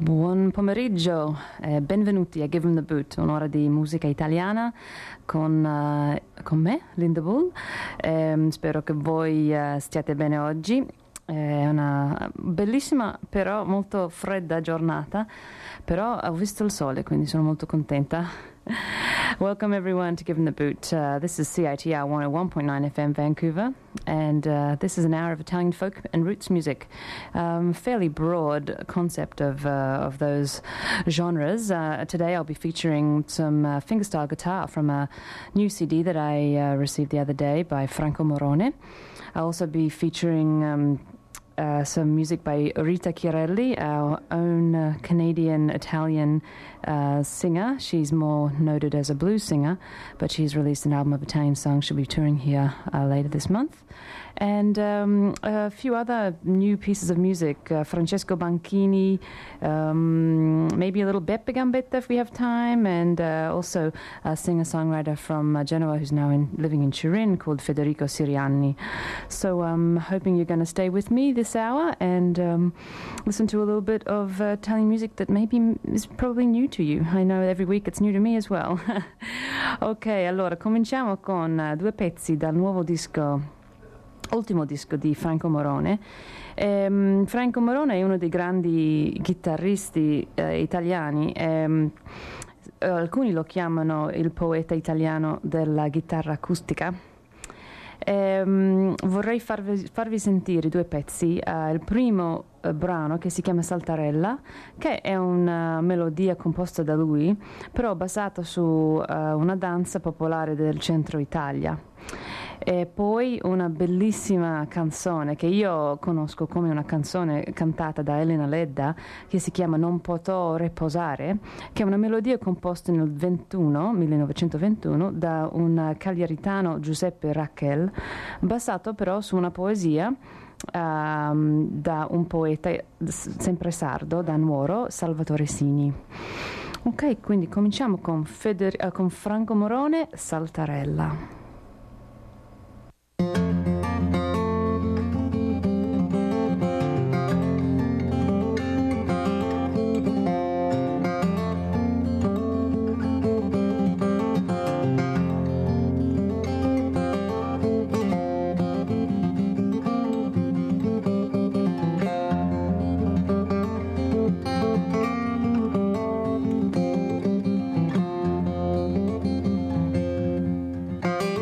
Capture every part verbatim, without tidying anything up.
Buon pomeriggio e benvenuti a Give 'em the Boot, un'ora di musica italiana con, uh, con me, Linda Bull. Eh, spero che voi uh, stiate bene oggi. È una bellissima però molto fredda giornata, però ho visto il sole, quindi sono molto contenta. Welcome everyone to Give 'em the Boot. Uh, this is C I T R one oh one point nine F M Vancouver, and uh, this is an hour of Italian folk and roots music. Um, fairly broad concept of uh, of those genres. Uh, today I'll be featuring some uh, fingerstyle guitar from a new C D that I uh, received the other day by Franco Morone. I'll also be featuring um, Uh, some music by Rita Chiarelli, our own uh, Canadian-Italian uh, singer. She's more noted as a blues singer, but she's released an album of Italian songs. She'll be touring here uh, later this month. And um, a few other new pieces of music. Uh, Francesco Banchini, um, maybe a little Beppe Gambetta if we have time, and uh, also a singer-songwriter from uh, Genoa who's now in, living in Turin called Federico Sirianni. So I'm hoping you're going to stay with me this hour and um, listen to a little bit of uh, Italian music that maybe is probably new to you. I know every week it's new to me as well. Ok, allora cominciamo con uh, due pezzi dal nuovo disco, ultimo disco di Franco Morone. Ehm, Franco Morone è uno dei grandi chitarristi eh, italiani. Ehm, alcuni lo chiamano il poeta italiano della chitarra acustica. Ehm, vorrei farvi, farvi sentire due pezzi. Uh, il primo uh, brano, che si chiama Saltarella, che è una melodia composta da lui, però basata su uh, una danza popolare del centro Italia. E poi una bellissima canzone che io conosco come una canzone cantata da Elena Ledda, che si chiama Non potrò riposare, che è una melodia composta nel ventuno, millenovecentoventuno da un cagliaritano, Giuseppe Rachel, basato però su una poesia um, da un poeta sempre sardo, da Nuoro, Salvatore Sini. Ok, quindi cominciamo con, Feder- uh, con Franco Morone, Saltarella. Thank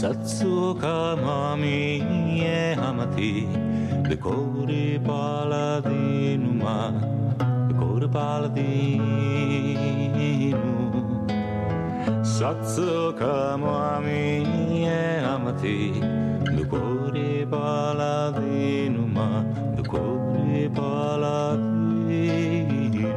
Satsuka mami e amati de cori paladinuma de cori paladinu Satsuka mami e amati de cori paladinuma de cori paladinu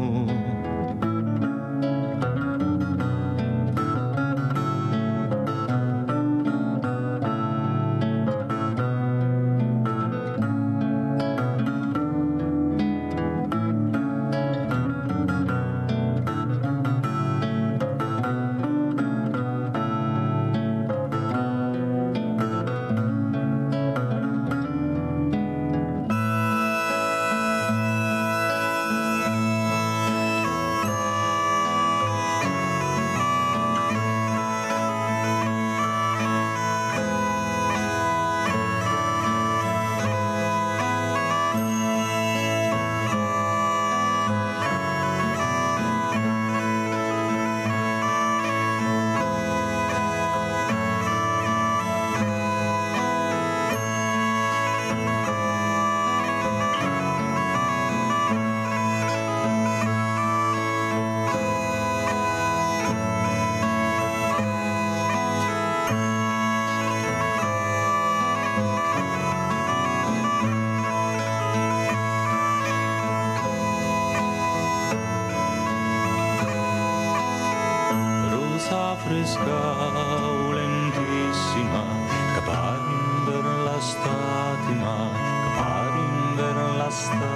fresca lentissima caparin la statima caparin la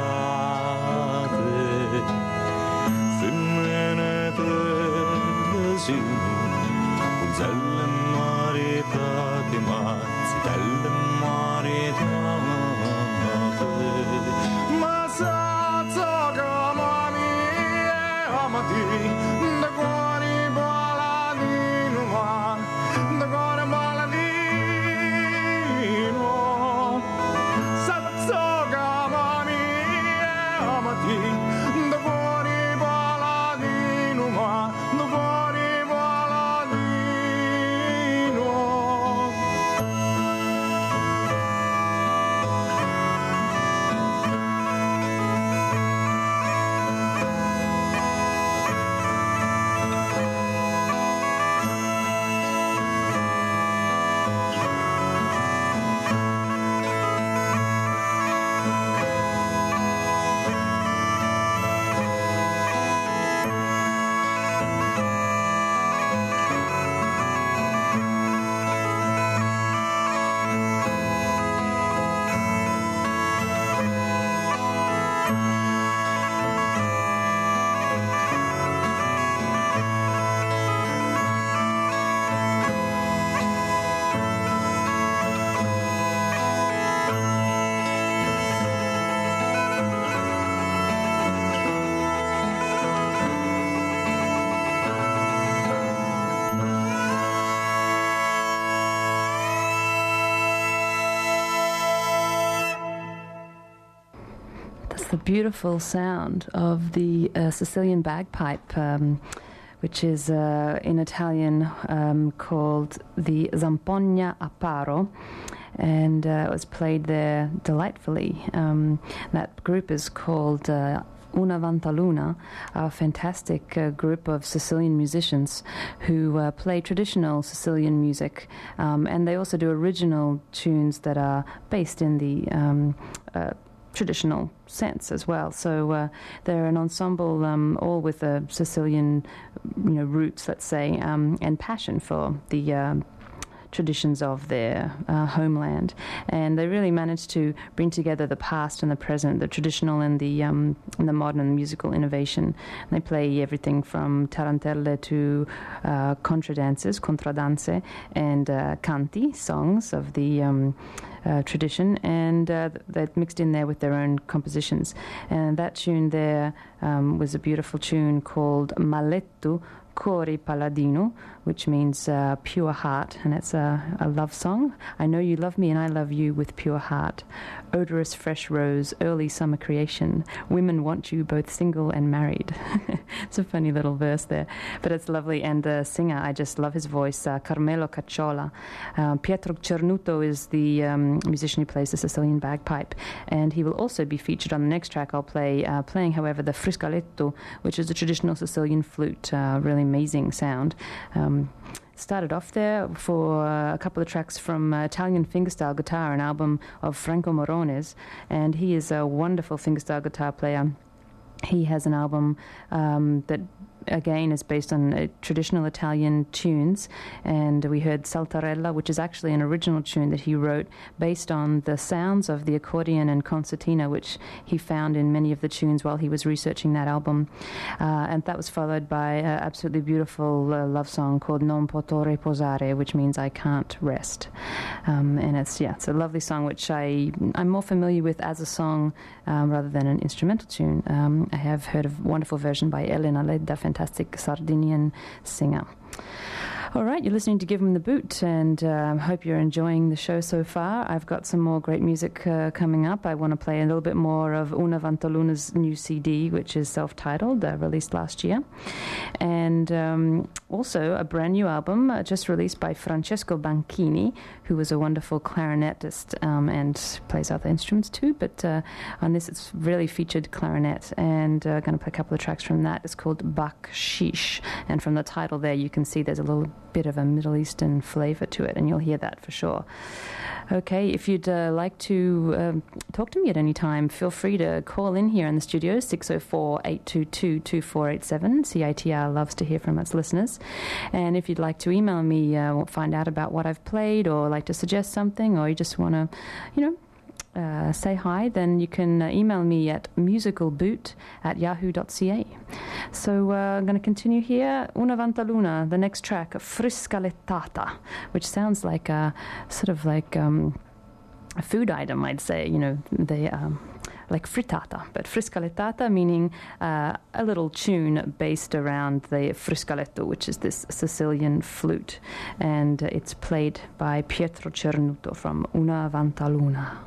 state femmine tesino unzelle maritate ma zitelle maritate ma sa gamani amati da cuori The beautiful sound of the uh, Sicilian bagpipe, um, which is uh, in Italian um, called the Zampogna a Paro, and uh, it was played there delightfully. Um, that group is called uh, Una Vantaluna, a fantastic uh, group of Sicilian musicians who uh, play traditional Sicilian music, um, and they also do original tunes that are based in the um, uh, traditional sense as well. So uh, they're an ensemble um, all with a Sicilian, you know, roots, let's say, um, and passion for the uh, traditions of their uh, homeland, and they really managed to bring together the past and the present, the traditional and the um, and the modern musical innovation. And they play everything from tarantelle to uh, contradances, contradanze, and uh, canti, songs of the um, uh, tradition, and uh, they're mixed in there with their own compositions. And that tune there um, was a beautiful tune called Malletto Cori Paladino, which means uh, pure heart, and it's a, a love song. I know you love me and I love you with pure heart. Odorous fresh rose, early summer creation. Women want you both single and married. It's a funny little verse there, but it's lovely. And the singer, I just love his voice, uh, Carmelo Cacciola. Uh, Pietro Cernuto is the um, musician who plays the Sicilian bagpipe, and he will also be featured on the next track I'll play, uh, playing, however, the friscaletto, which is a traditional Sicilian flute, uh, really amazing sound. Um, started off there for uh, a couple of tracks from uh, Italian Fingerstyle Guitar, an album of Franco Morones, and he is a wonderful fingerstyle guitar player. He has an album um, that again is based on uh, traditional Italian tunes, and we heard Saltarella, which is actually an original tune that he wrote based on the sounds of the accordion and concertina, which he found in many of the tunes while he was researching that album. Uh, and that was followed by an absolutely beautiful uh, love song called Non Potrò Riposare, which means I can't rest. Um, and it's, yeah, it's a lovely song, which I, I'm more familiar with as a song um, rather than an instrumental tune. Um, I have heard a wonderful version by Elena Ledda, fantastic Sardinian singer. All right, you're listening to Give 'em the Boot, and I uh, hope you're enjoying the show so far. I've got some more great music uh, coming up. I want to play a little bit more of Una Vantaluna's new C D, which is self-titled, uh, released last year. And um, also a brand new album uh, just released by Francesco Banchini, who was a wonderful clarinetist um, and plays other instruments too. But uh, on this, it's really featured clarinet. And I'm uh, going to play a couple of tracks from that. It's called Bakshish. And from the title there, you can see there's a little bit of a Middle Eastern flavor to it, and you'll hear that for sure. Okay, if you'd uh, like to um, talk to me at any time, feel free to call in here in the studio, six oh four, eight two two, two four eight seven. C I T R loves to hear from its listeners. And if you'd like to email me, uh, find out about what I've played, or like to suggest something, or you just want to, you know, Uh, say hi, then you can uh, email me at musicalboot at yahoo dot c a. So uh, I'm going to continue here. Una Vantaluna, the next track, Friscalettata, which sounds like a sort of like um, a food item, I'd say, you know, they um, like frittata, but friscalettata meaning uh, a little tune based around the friscaletto, which is this Sicilian flute, and uh, it's played by Pietro Cernuto from Una Vantaluna.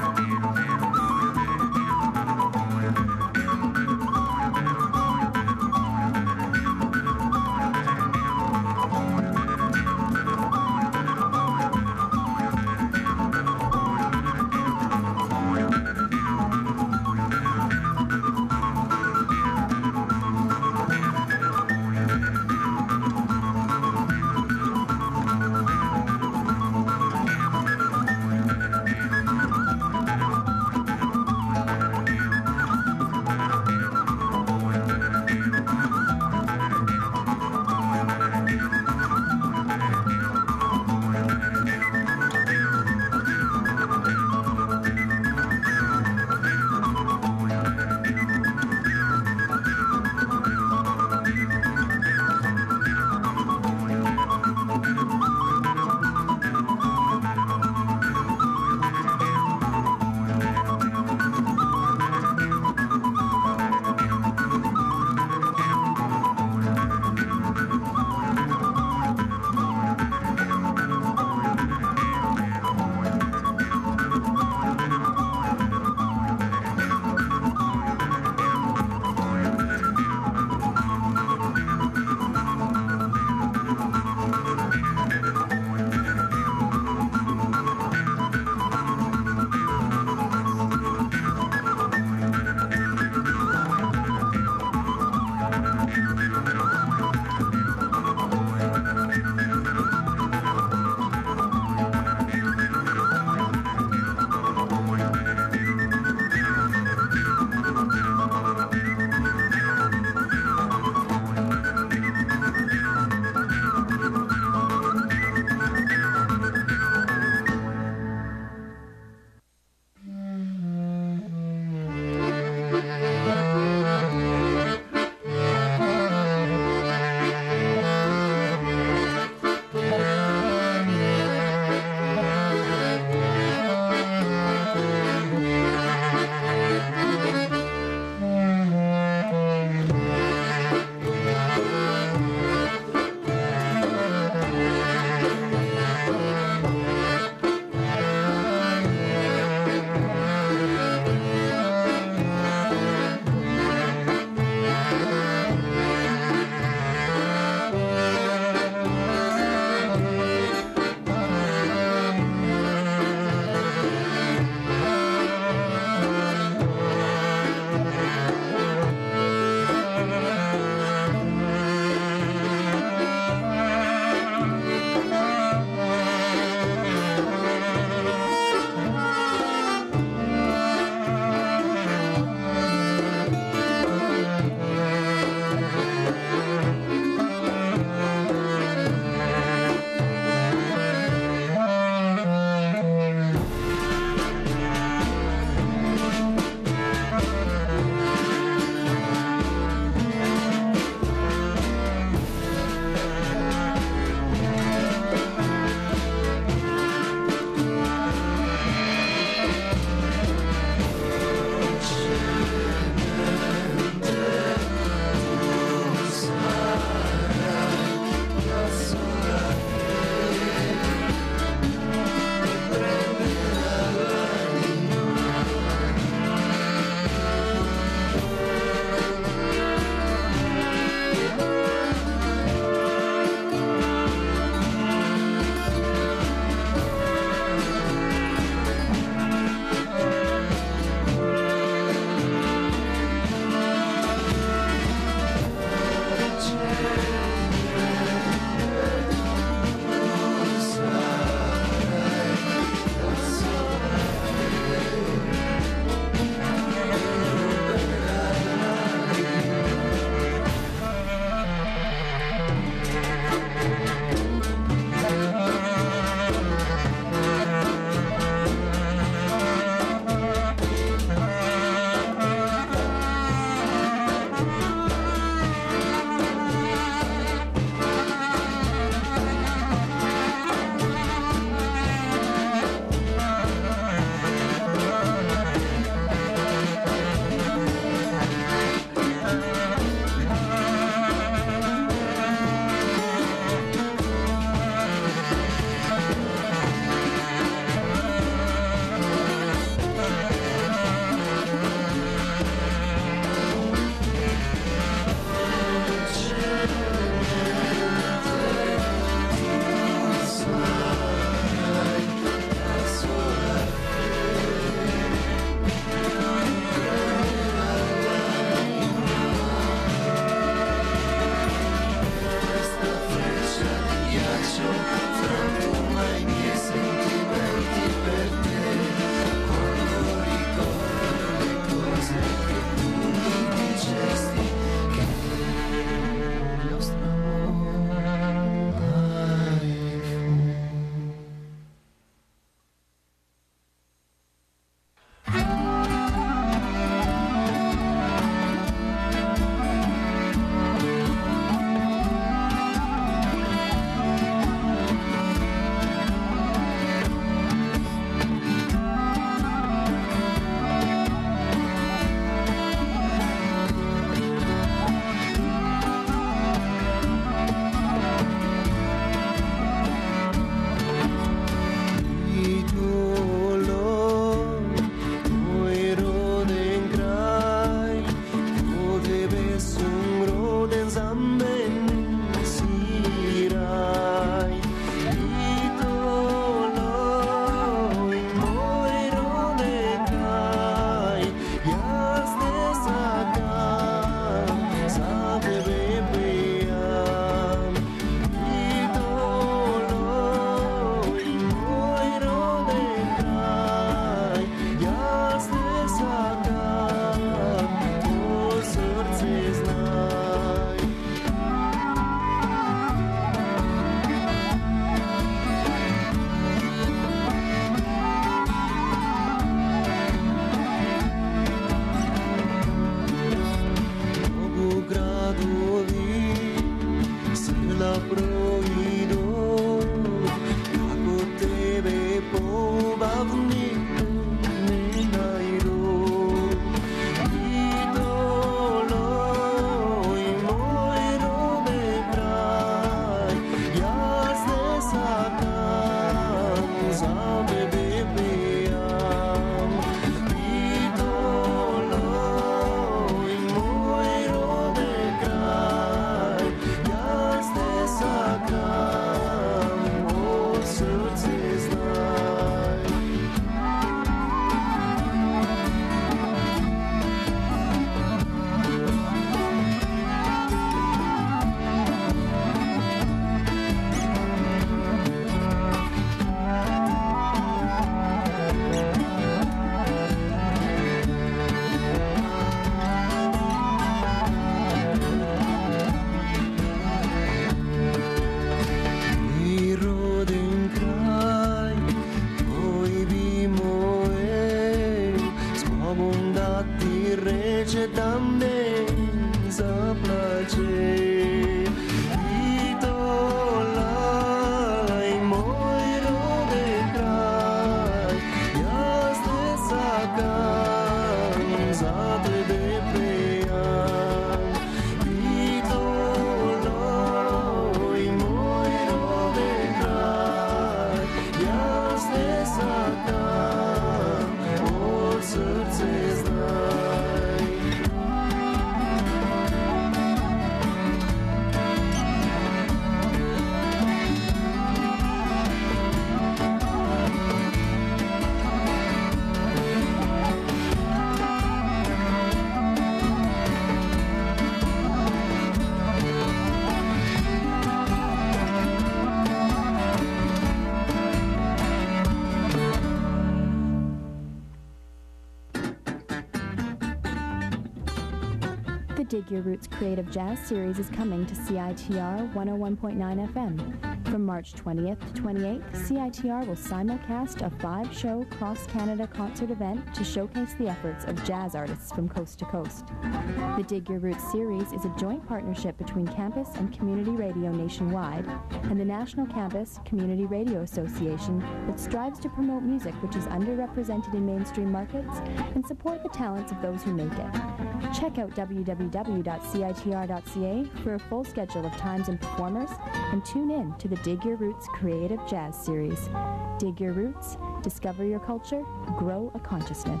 Dig Your Roots Creative Jazz Series is coming to C I T R one oh one point nine F M. From March twentieth to twenty-eighth, C I T R will simulcast a five-show cross-Canada concert event to showcase the efforts of jazz artists from coast to coast. The Dig Your Roots series is a joint partnership between campus and community radio nationwide and the National Campus Community Radio Association that strives to promote music which is underrepresented in mainstream markets and support the talents of those who make it. Check out w w w dot c i t r dot c a for a full schedule of times and performers, and tune in to the Dig Your Roots Creative Jazz Series. Dig Your Roots, discover your culture, grow a consciousness.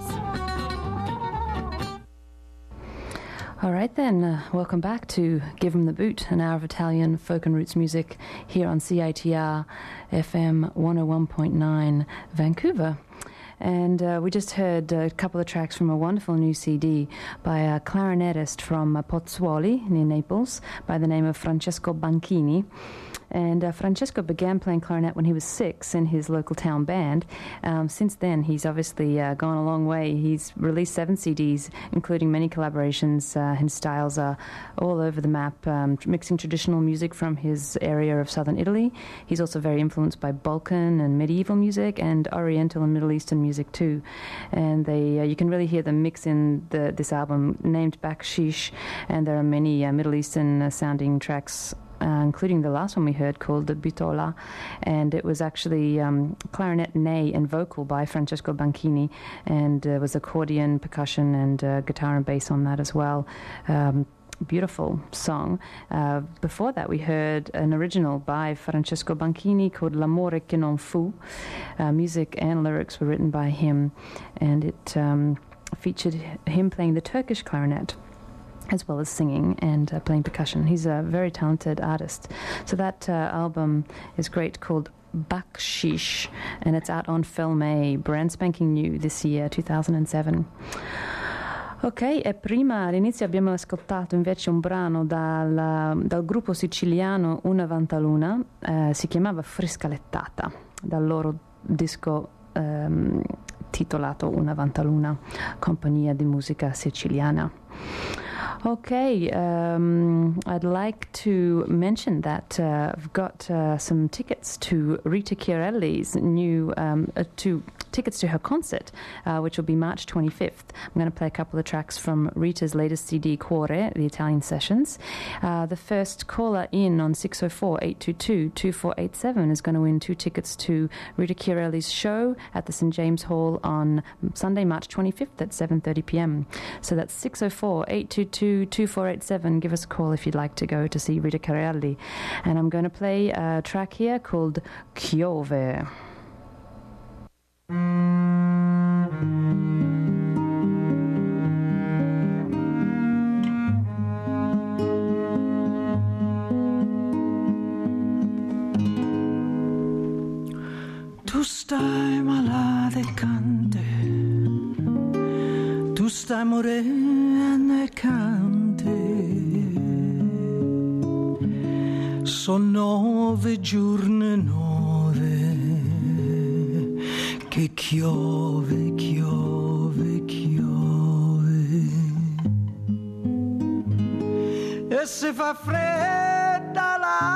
All right then, uh, welcome back to Give 'em the Boot, an hour of Italian folk and roots music here on C I T R F M one oh one point nine Vancouver. And uh, we just heard a couple of tracks from a wonderful new C D by a clarinetist from uh, Pozzuoli near Naples by the name of Francesco Banchini. And uh, Francesco began playing clarinet when he was six in his local town band. Um, since then, he's obviously uh, gone a long way. He's released seven C Ds, including many collaborations. Uh, his styles are all over the map, um, mixing traditional music from his area of southern Italy. He's also very influenced by Balkan and medieval music and Oriental and Middle Eastern music too. And they, uh, you can really hear the mix in the, this album, named Bakshish, and there are many uh, Middle Eastern uh, sounding tracks, Uh, including the last one we heard called the Bitola, and it was actually um, clarinet, ney, and vocal by Francesco Banchini, and there uh, was accordion, percussion, and uh, guitar and bass on that as well. Um, beautiful song. Uh, before that we heard an original by Francesco Banchini called L'amore che non fu. Uh, music and lyrics were written by him, and it um, featured him playing the Turkish clarinet as well as singing and uh, playing percussion. He's a very talented artist. So that uh, album is great, called Bakshish, and it's out on Film A, brand spanking new this year, two thousand seven. Ok, e prima all'inizio abbiamo ascoltato invece un brano dal, dal gruppo siciliano Una Vantaluna, eh, si chiamava Friscalettata, dal loro disco ehm, titolato Una Vantaluna, compagnia di musica siciliana. Okay, um, I'd like to mention that uh, I've got uh, some tickets to Rita Chiarelli's new, um, uh, to tickets to her concert, uh, which will be March twenty-fifth. I'm going to play a couple of tracks from Rita's latest C D, Cuore, the Italian Sessions. Uh, the first caller in on six oh four, eight two two, two four eight seven is going to win two tickets to Rita Chiarelli's show at the Saint James Hall on Sunday, March twenty-fifth at seven thirty p.m. So that's six oh four, eight two two, two four eight seven. Give us a call if you'd like to go to see Rita Chiarelli. And I'm going to play a track here called Chiove. Tu stai malata e cante, tu stai morendo e cante, sono nove giorni nove che chiove, chiove, chiove, e se fa fredda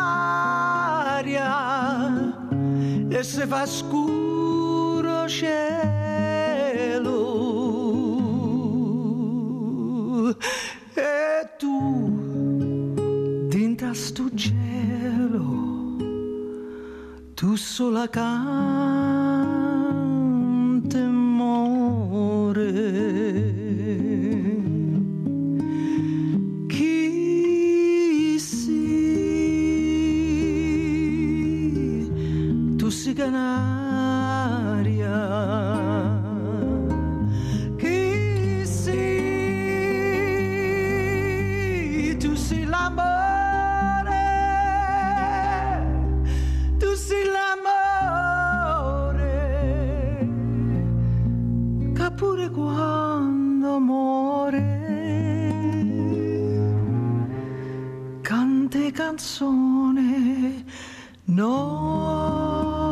l'aria e se fa scuro cielo, e tu dinta sto cielo tu sola cante more. Chi si tu si canaria, chi si tu si l'amore, tu si l'amore, che pure quando muore cante canzone nove.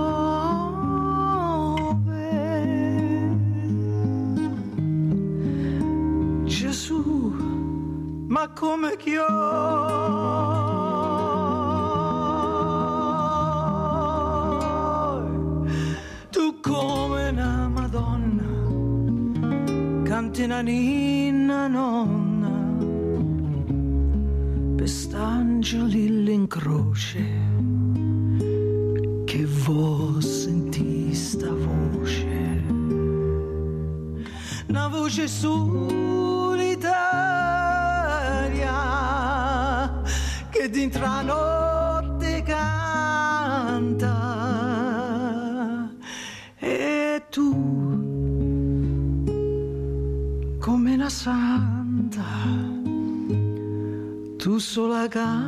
Gesù, ma come chioi, tu come una Madonna, canti una ninna nonna, per st'angeli in croce, che vuoi sentì sta voce, una voce solitaria che dentro la notte canta, e tu come una santa, tu sola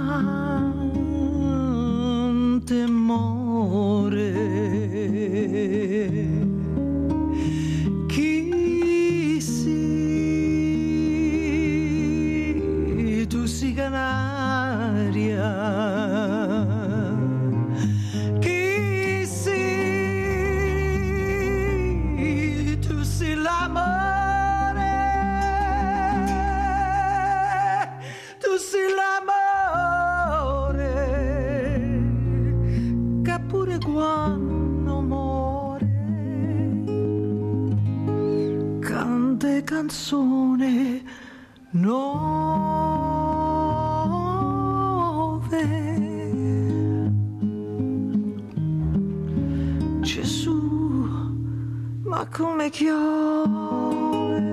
canti e muore. Chi si, tu si canaria, chi si, tu si l'amore, tu si l'amore, che pure quando muore cante canzone nuove. Gesù, ma come chiove.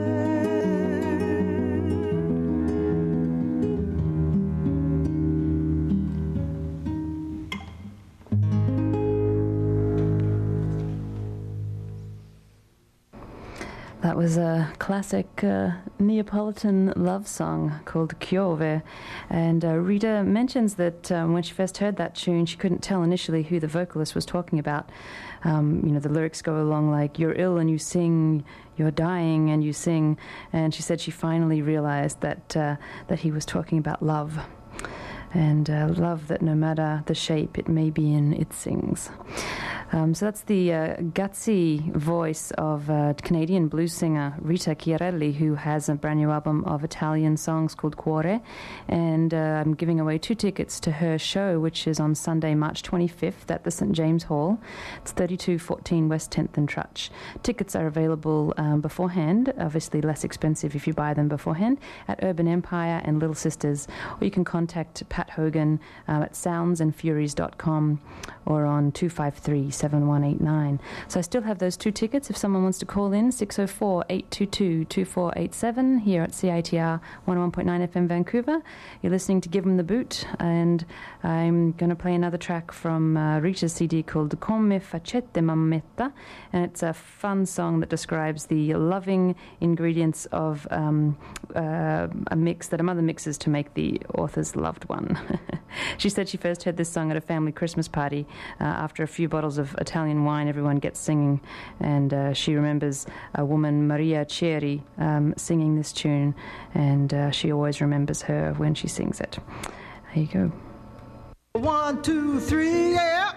That was a classic uh, Neapolitan love song called Chiove. And uh, Rita mentions that um, when she first heard that tune, she couldn't tell initially who the vocalist was talking about. Um, you know, the lyrics go along like, you're ill and you sing, you're dying and you sing. And she said she finally realized that, uh, that he was talking about love. And uh, love that no matter the shape it may be in, it sings. Um, so that's the uh, gutsy voice of uh, Canadian blues singer Rita Chiarelli, who has a brand new album of Italian songs called Cuore. And uh, I'm giving away two tickets to her show, which is on Sunday, March twenty-fifth at the Saint James Hall. It's thirty-two fourteen West tenth and Trutch. Tickets are available um, beforehand, obviously less expensive if you buy them beforehand, at Urban Empire and Little Sisters. Or you can contact Pat Hogan um, at sounds and furies dot com or on two five three, seven one eight nine. So I still have those two tickets if someone wants to call in, six oh four, eight two two, two four eight seven here at C I T R one oh one point nine F M Vancouver. You're listening to Give 'em the Boot, and I'm going to play another track from uh, Rita's C D called Come Facette Mammetta, and it's a fun song that describes the loving ingredients of um, uh, a mix that a mother mixes to make the author's loved one. She said she first heard this song at a family Christmas party uh, after a few bottles of Italian wine. Everyone gets singing, and uh, she remembers a woman, Maria Chieri, um, singing this tune, and uh, she always remembers her when she sings it. There you go. One, two, three, yeah.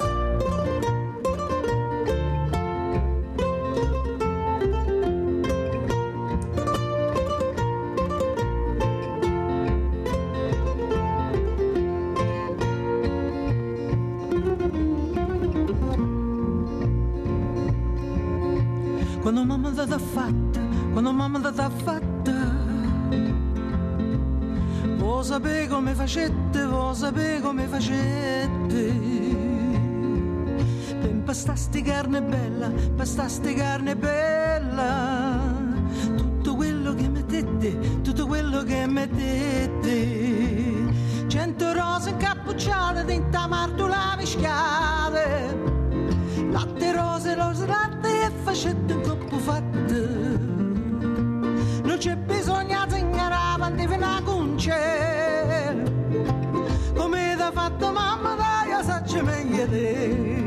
Quando mamma t'ha fatta, quando mamma t'ha fatta, vuoi sapere come facette, vuoi sapere come facette, per impastasti carne bella, impastasti carne bella, tutto quello che mettete, tutto quello che mettete, cento rose incappucciate, tinta martula mischiate, latte rose, rose latte e facette un coppo fatte, non c'è bisogno di segnare avanti fino a conce, come t'ha fatto mamma dai, io saggio meglio te.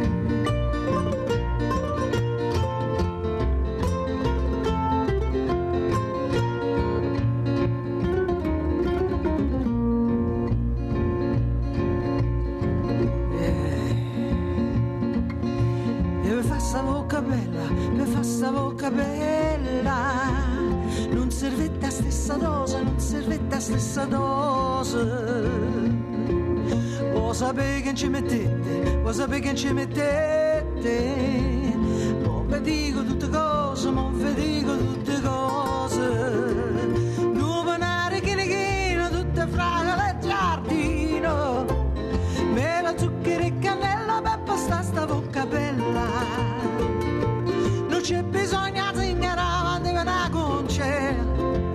Sta bocca bella, per fa sta bocca bella, non servette a ste stessa dose, non servette la stessa dose. Vuoi sapere che ci mettete, vuoi sapere che ci mettete. Non vi dico tutte cose, non vi dico tutte cose. Due nare chinichino, tutte fragole e giardino. Mela, zucchero e cannella, per pasta sta bocca bella. Non c'è bisogno di ignorare, deve una concera.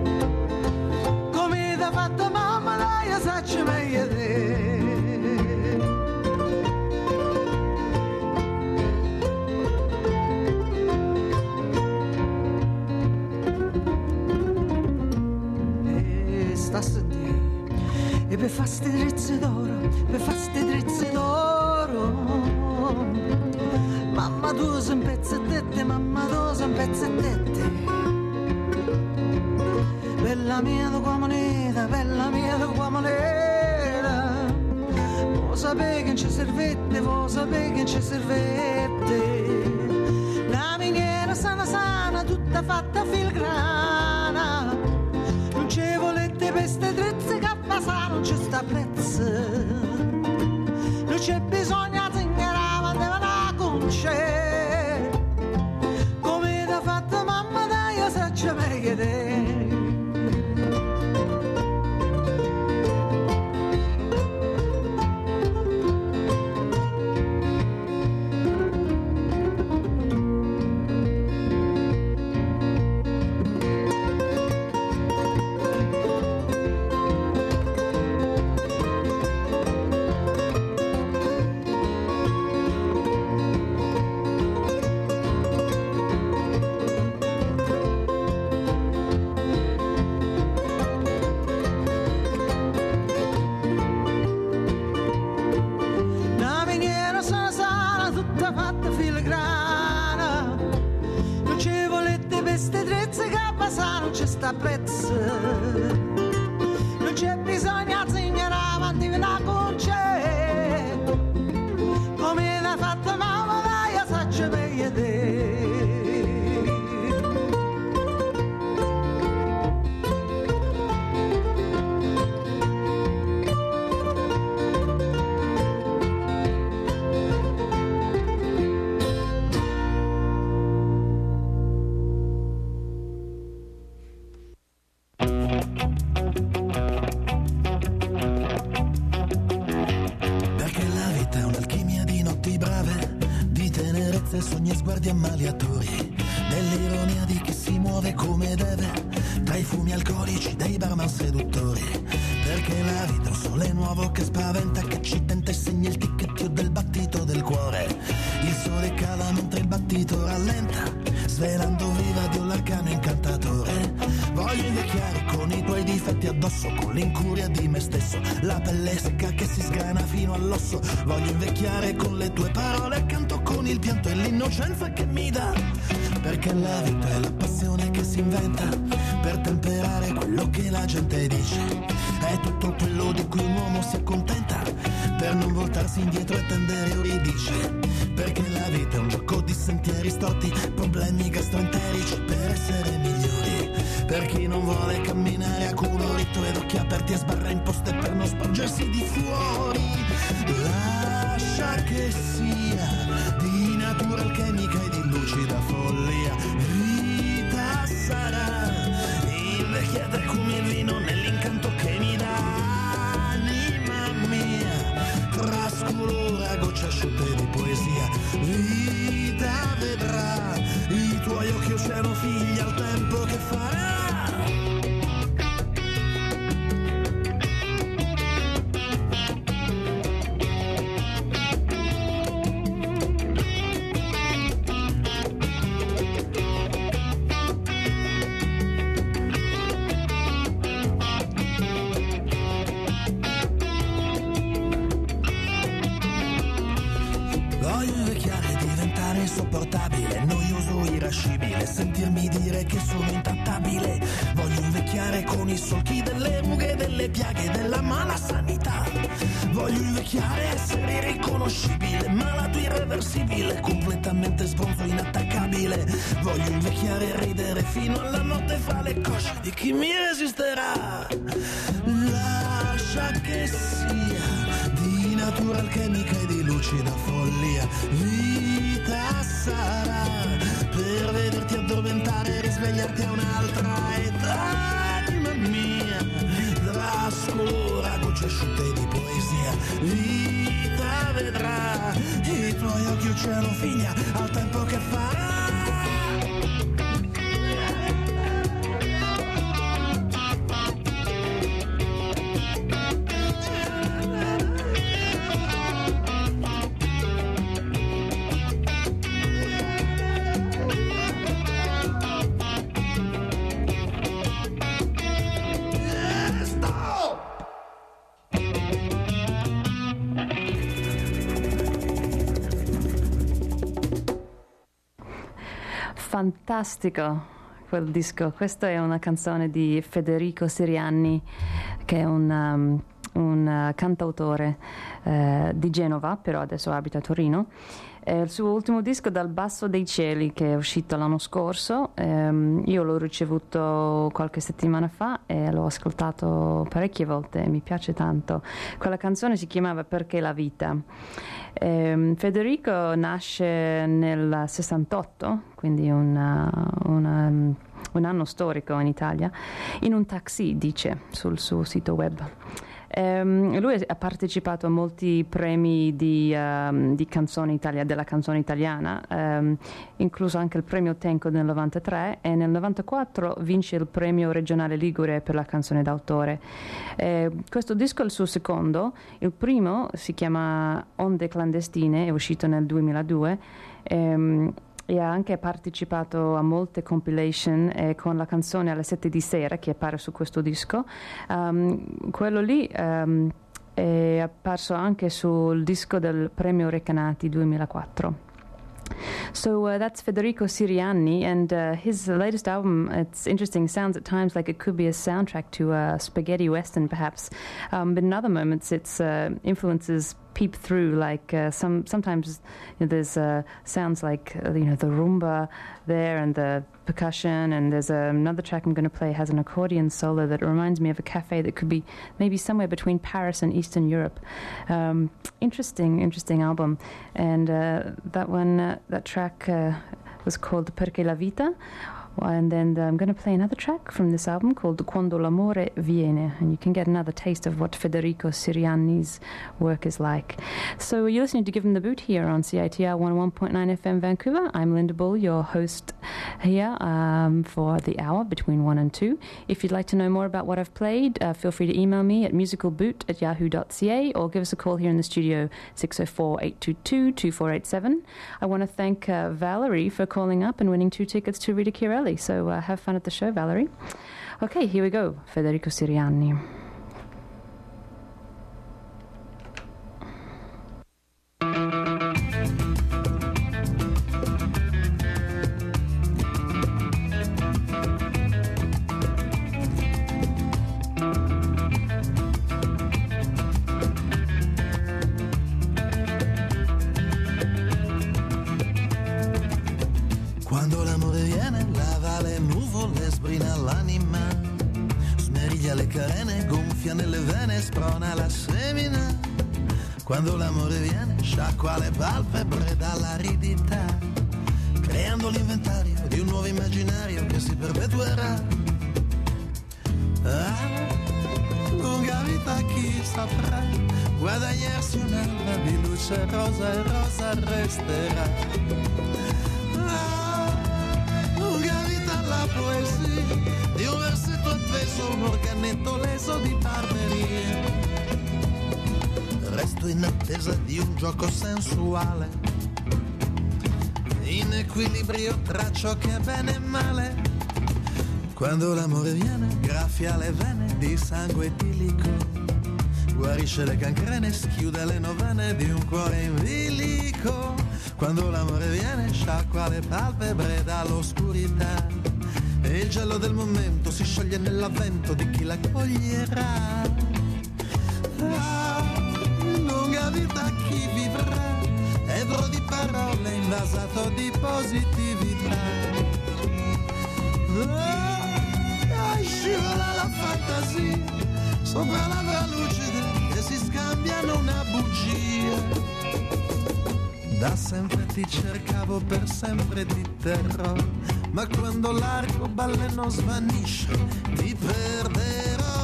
Come ti ha fatto mamma, dai, io saccio meglio te. E per fare ste trizze d'oro, per fare ste trizze d'oro. Mamma tu sei un pezzettette, mamma tu sei un pezzettette. Bella mia tua moneta, bella mia tua moneta. Vuoi sapere che ci servette, vuoi sapere che ci servette. La miniera sana sana, tutta fatta filigrana. Non ci volete per ste trizze che sa non c'è sta prezzo, non c'è bisogno di ignorare, deve una conce. Come ti ha fatto mamma, dai, io saccio meglio te. Prezzo non c'è bisogno di ignorare, di una conce. Come l'ha fatto mamma, dai, io saccio meglio te. Sogni e sguardi ammaliatori, dell'ironia di chi si muove come deve, tra i fumi alcolici dei barman seduttori. Perché la vita è un sole nuovo che spaventa, che ci tenta e segna il ticchettio del battito del cuore. Il sole cala mentre il battito rallenta, svelando viva di un l'arcano incantatore. Voglio invecchiare con i tuoi difetti addosso, con l'incuria di me stesso, la pelle secca che si sgrana fino all'osso. Voglio invecchiare con le tue parole accanto, con il pianto e l'innocenza che mi dà. Perché la vita è la passione che si inventa per temperare quello che la gente dice. È tutto quello di cui un uomo si accontenta per non voltarsi indietro e tendere euridice. Perché la vita è un gioco di sentieri storti, problemi gastroenterici per essere migliori. Per chi non vuole camminare a culo ritto ed occhi aperti e sbarre imposte per non sporgersi di fuori. Lascia che sia di natura alchemica e di lucida follia. Vita sarà invecchiata come il vino nell'incanto che mi dà. Anima mia, trascuro a gocce asciutte di poesia. Vita vedrà i tuoi occhi oceano figli al tempo che farà. Insopportabile, noioso, irascibile, sentirmi dire che sono intrattabile. Voglio invecchiare con i solchi delle rughe, delle piaghe, della mala sanità. Voglio invecchiare, essere irriconoscibile, malato irreversibile, completamente sbronzo, inattaccabile. Voglio invecchiare e ridere fino alla notte fra le cosce di chi mi resisterà. Lascia che sia di natura alchemica e di lucida follia. Vita sarà per vederti addormentare e risvegliarti a un'altra età. Anima mia, trascolora gocce asciutte di poesia. Vita vedrà i tuoi occhi uccello figlia al tempo che farà. Fantastico quel disco. Questa è una canzone di Federico Sirianni, che è un, um, un uh, cantautore uh, di Genova, però adesso abita a Torino. È il suo ultimo disco, Dal basso dei cieli, che è uscito l'anno scorso. Um, io l'ho ricevuto qualche settimana fa e l'ho ascoltato parecchie volte e mi piace tanto. Quella canzone si chiamava Perché la vita. Um, Federico nasce nel sessantotto, quindi una, una, un anno storico in Italia, in un taxi, dice sul suo sito web. Um, lui ha partecipato a molti premi di, um, di canzone Italia, della canzone italiana, um, incluso anche il premio Tenco nel novantatré, e nel novantaquattro vince il premio regionale Ligure per la canzone d'autore. Eh, questo disco è il suo secondo. Il primo si chiama Onde clandestine, è uscito nel duemiladue. Um, e ha anche partecipato a molte compilation eh, con la canzone Alle sette di sera, che appare su questo disco. Um, quello lì um, è apparso anche sul disco del premio Recanati duemilaquattro. So uh, that's Federico Sirianni, and uh, his latest album, it's interesting, sounds at times like it could be a soundtrack to a spaghetti western perhaps, um, but in other moments its uh, influences peep through, like uh, some sometimes you know, there's uh, sounds like uh, you know the rumba there and the percussion, and there's uh, another track I'm going to play has an accordion solo that reminds me of a cafe that could be maybe somewhere between Paris and Eastern Europe. Um, interesting, interesting album, and uh, that one, uh, that track uh, was called Perché la vita. And then I'm going to play another track from this album called Quando l'amore viene, and you can get another taste of what Federico Sirianni's work is like. So you're listening to Give Them the Boot here on C I T R one oh one point nine F M Vancouver. I'm Linda Bull, your host here um, for the hour between one and two. If you'd like to know more about what I've played, uh, feel free to email me at musicalboot at yahoo dot c a or give us a call here in the studio, six oh four, eight two two, two four eight seven. I want to thank uh, Valerie for calling up and winning two tickets to Rita Chiarelli. So uh, have fun at the show, Valerie. Okay, here we go. Federico Sirianni. Quando l'amore viene, lava le nuvole, sbrina l'anima, smeriglia le carene, gonfia nelle vene, sprona la semina. Quando l'amore viene, sciacqua le palpebre dall'aridità, creando l'inventario di un nuovo immaginario che si perpetuerà. Ah, lunga vita chi saprà guadagnarsi un'alba di luce rosa e rosa resterà. La poesia di un versetto appeso, un organetto leso di barberie. Resto in attesa di un gioco sensuale, in equilibrio tra ciò che è bene e male. Quando l'amore viene, graffia le vene di sangue etilico, guarisce le cancrene, schiude le novene di un cuore in bilico. Quando l'amore viene, sciacqua le palpebre dall'oscurità, e il gelo del momento si scioglie nell'avvento di chi la coglierà. Ah, invasato di positività. Oh, scivola la fantasia sopra labbra lucide che si scambiano una bugia. Da sempre ti cercavo, per sempre ti terrò, ma quando l'arcobaleno svanisce ti perderò.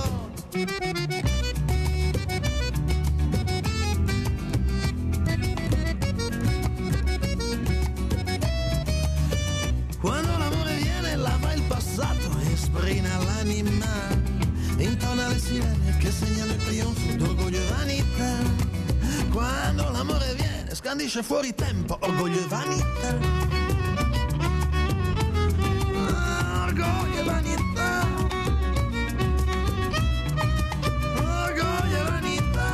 Quando l'amore viene lava il passato e sprina l'anima, intona le sirene che segnano il trionfo d'orgoglio e vanità. Quando l'amore viene scandisce fuori tempo, orgoglio e vanità. Ah, orgoglio e vanità. Orgoglio e vanità.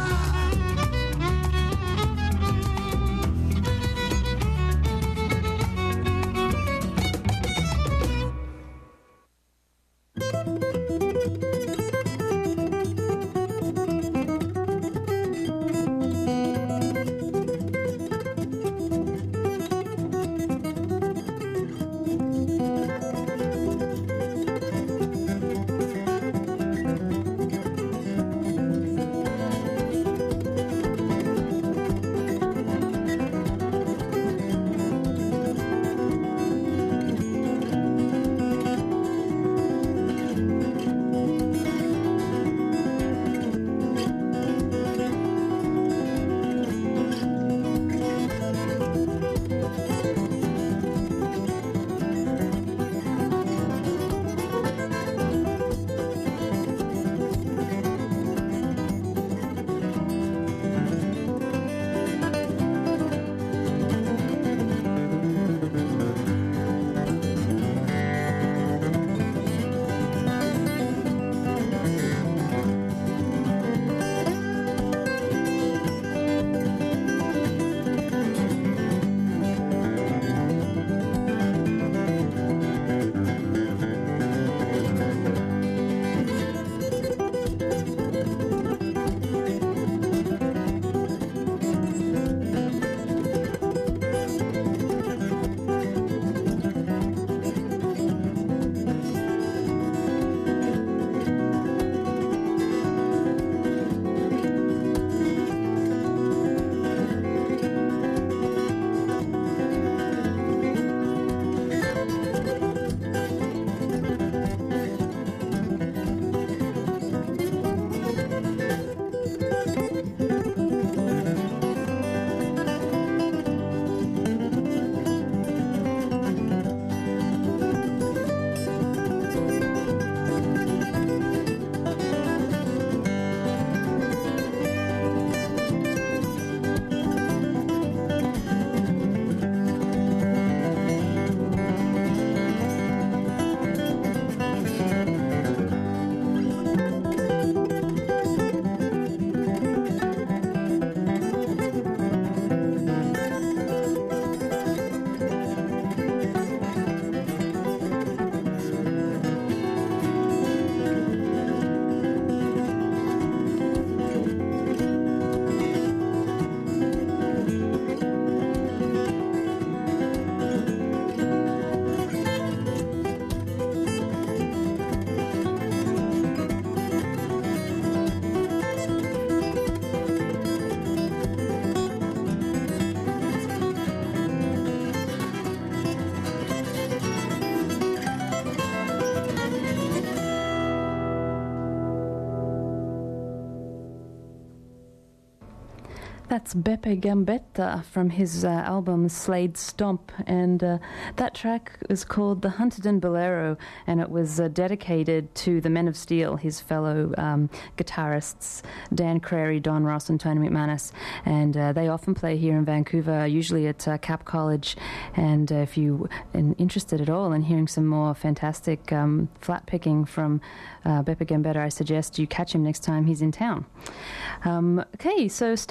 That's Beppe Gambetta from his uh, album Slade Stomp, and uh, that track is called The Hunterdon Bolero, and it was uh, dedicated to the Men of Steel, his fellow um, guitarists, Dan Crary, Don Ross and Tony McManus, and uh, they often play here in Vancouver, usually at uh, Cap College, and uh, if you are interested at all in hearing some more fantastic um, flat picking from uh, Beppe Gambetta, I suggest you catch him next time he's in town. Um, okay, so stay with us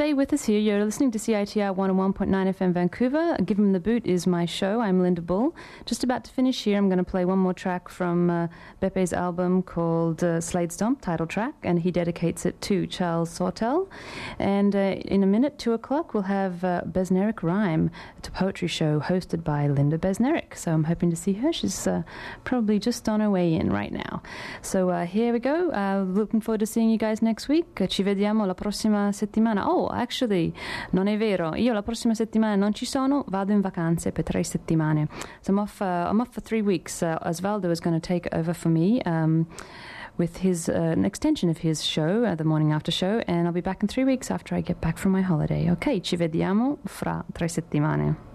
here. You're listening to C I T R one oh one point nine F M Vancouver. Give 'em the Boot is my show. I'm Linda Bull. Just about to finish here. I'm going to play one more track from uh, Bepe's album called uh, Slade Stomp, title track, and he dedicates it to Charles Sawtell. And uh, in a minute, two o'clock, we'll have uh, Besneric Rhyme. It's a poetry show hosted by Linda Besneric. So I'm hoping to see her. She's uh, probably just on her way in right now. So uh, here we go. Uh, looking forward to seeing you guys next week. Ci vediamo la prossima settimana. Oh, actually, non è vero. Io la prossima settimana non ci sono. Vado in vacanze per tre settimane. So I'm off, uh, I'm off for three weeks. Uh, Osvaldo is going to take over for me um, with his uh, an extension of his show, uh, the morning after show, and I'll be back in three weeks after I get back from my holiday. Ok, ci vediamo fra tre settimane.